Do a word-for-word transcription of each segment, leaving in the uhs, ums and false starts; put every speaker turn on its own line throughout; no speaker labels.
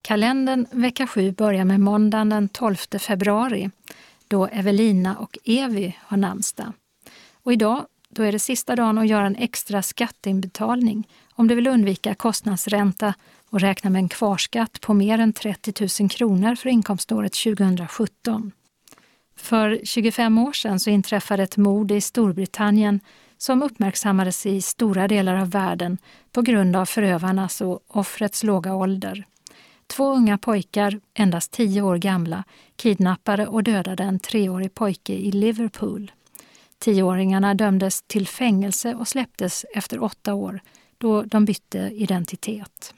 Kalendern vecka sju börjar med måndagen den tolfte februari då Evelina och Evy har namnsdag. Och idag då är det sista dagen att göra en extra skatteinbetalning om du vill undvika kostnadsränta och räkna med en kvarskatt på mer än trettio tusen kronor för inkomståret tjugosjutton. För tjugofem år sedan så inträffade ett mord i Storbritannien som uppmärksammades i stora delar av världen på grund av förövarnas och offrets låga ålder. Två unga pojkar, endast tio år gamla, kidnappade och dödade en treårig pojke i Liverpool. Tioåringarna dömdes till fängelse och släpptes efter åtta år då de bytte identitet.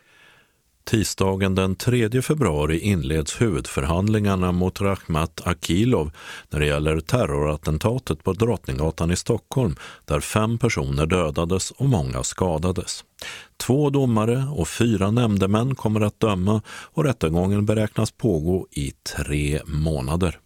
Tisdagen den tredje februari inleds huvudförhandlingarna mot Rakhmat Akilov när det gäller terrorattentatet på Drottninggatan i Stockholm där fem personer dödades och många skadades. Två domare och fyra nämndemän kommer att döma och rättegången beräknas pågå i tre månader.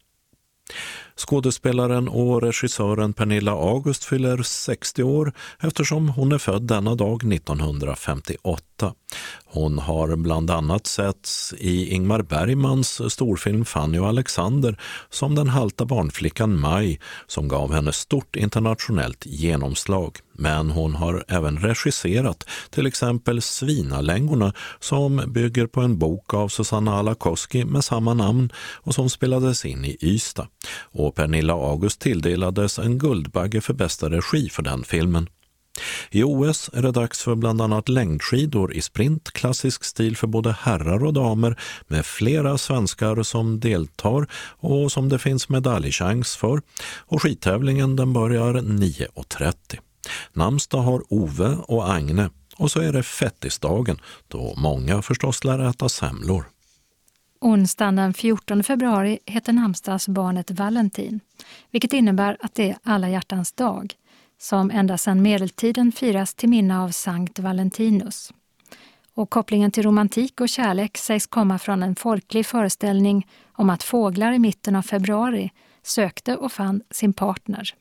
Skådespelaren och regissören Pernilla August fyller sextio år eftersom hon är född denna dag nittonhundrafemtioåtta. Hon har bland annat setts i Ingmar Bergmans storfilm Fanny och Alexander som den halta barnflickan Maj som gav henne stort internationellt genomslag. Men hon har även regisserat till exempel Svinalängorna som bygger på en bok av Susanna Alakoski med samma namn och som spelades in i Ystad. Och Pernilla August tilldelades en Guldbagge för bästa regi för den filmen. I O S är det dags för bland annat längdskidor i sprint, klassisk stil för både herrar och damer med flera svenskar som deltar och som det finns medaljchans för. Och skidtävlingen den börjar nio och trettio. Namnsdag har Ove och Agne och så är det fettisdagen då många förstås lär äta semlor.
Onsdagen den fjortonde februari heter namnsdagsbarnet Valentin, vilket innebär att det är alla hjärtans dag, som ända sedan medeltiden firas till minne av Sankt Valentinus. Och kopplingen till romantik och kärlek sägs komma från en folklig föreställning om att fåglar i mitten av februari sökte och fann sin partner.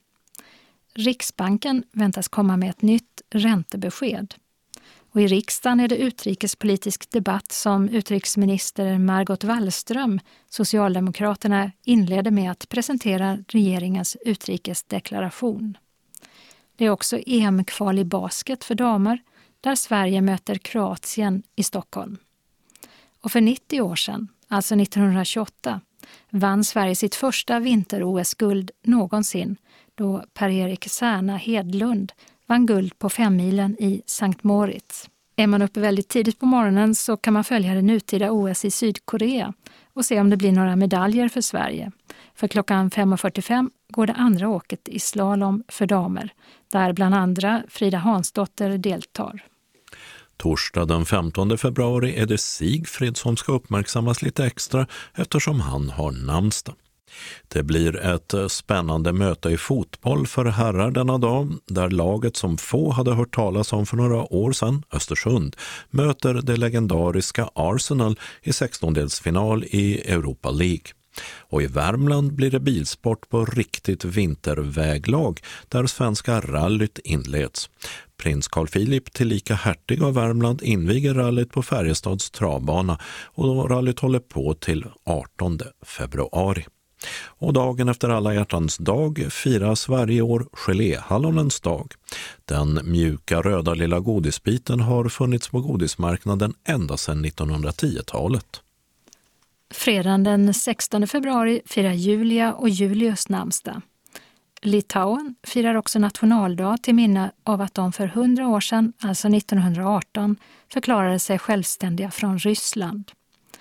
Riksbanken väntas komma med ett nytt räntebesked. Och i riksdagen är det utrikespolitisk debatt som utrikesminister Margot Wallström, Socialdemokraterna, inledde med att presentera regeringens utrikesdeklaration. Det är också E M-kval i basket för damer där Sverige möter Kroatien i Stockholm. Och för nittio år sedan, alltså nittonhundratjugoåtta, vann Sverige sitt första vinter-O S-guld någonsin då Per-Erik Särna Hedlund vann guld på femmilen i Sankt Moritz. Är man uppe väldigt tidigt på morgonen så kan man följa det nutida O S i Sydkorea och se om det blir några medaljer för Sverige. För klockan fem och fyrtiofem går det andra åket i slalom för damer, där bland andra Frida Hansdotter deltar.
Torsdag den femtonde februari är det Sigfrid som ska uppmärksammas lite extra eftersom han har namnsdag. Det blir ett spännande möte i fotboll för herrar denna dag där laget som få hade hört talas om för några år sedan, Östersund, möter det legendariska Arsenal i sextondelsfinal i Europa League. Och i Värmland blir det bilsport på riktigt vinterväglag där svenska rallyt inleds. Prins Carl Philip tillika hertig av Värmland inviger rallyt på Färjestads travbana och rallyt håller på till artonde februari. Och dagen efter alla hjärtans dag firas varje år geléhallonens dag. Den mjuka röda lilla godisbiten har funnits på godismarknaden ända sedan nittonhundratiotalet.
Fredagen den sextonde februari firar Julia och Julius namnsdag. Litauen firar också nationaldag till minne av att de för hundra år sedan, alltså nittonhundraarton, förklarade sig självständiga från Ryssland.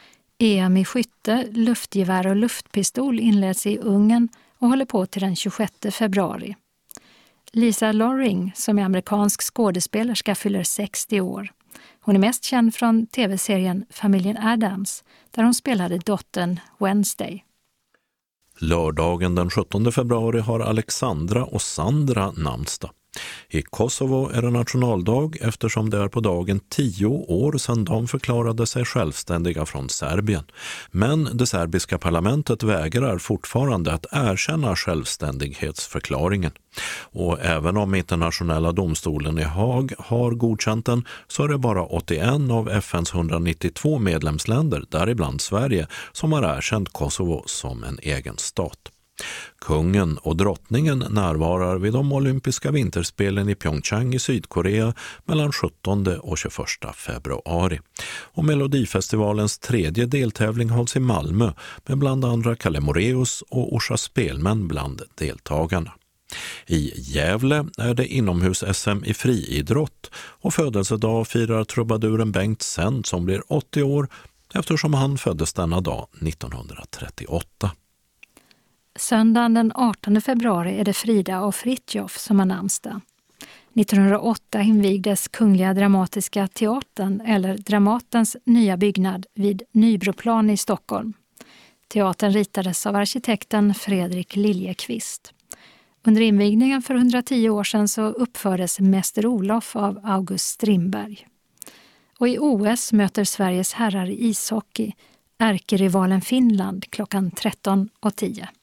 E M i skytte, luftgevär och luftpistol inleds i Ungern och håller på till den tjugosjätte februari. Lisa Loring, som är amerikansk skådespelerska, fyller sextio år. Hon är mest känd från tv-serien Familjen Addams, där hon spelade dottern Wednesday.
Lördagen den sjuttonde februari har Alexandra och Sandra namnsdag. I Kosovo är det nationaldag eftersom det är på dagen tio år sedan de förklarade sig självständiga från Serbien. Men det serbiska parlamentet vägrar fortfarande att erkänna självständighetsförklaringen. Och även om internationella domstolen i Haag har godkänt den så är det bara åttioen av F N:s hundranittiotvå medlemsländer, däribland Sverige, som har erkänt Kosovo som en egen stat. Kungen och drottningen närvarar vid de olympiska vinterspelen i Pyeongchang i Sydkorea mellan sjuttonde och tjugoförsta februari. Och Melodifestivalens tredje deltävling hålls i Malmö med bland andra Kalle Moraeus och Orsa Spelmän bland deltagarna. I Gävle är det inomhus-S M i friidrott och födelsedag firar trubaduren Bengt Sänd som blir åttio år eftersom han föddes denna dag nittonhundratrettioåtta.
Söndagen den artonde februari är det Frida och Fritjof som har namnsdag. nittonhundraåtta invigdes Kungliga Dramatiska Teatern eller Dramatens nya byggnad vid Nybroplan i Stockholm. Teatern ritades av arkitekten Fredrik Liljeqvist. Under invigningen för hundratio år sedan så uppfördes Mäster Olof av August Strindberg. Och i O S möter Sveriges herrar i ishockey ärkerivalen Finland klockan tretton och tio.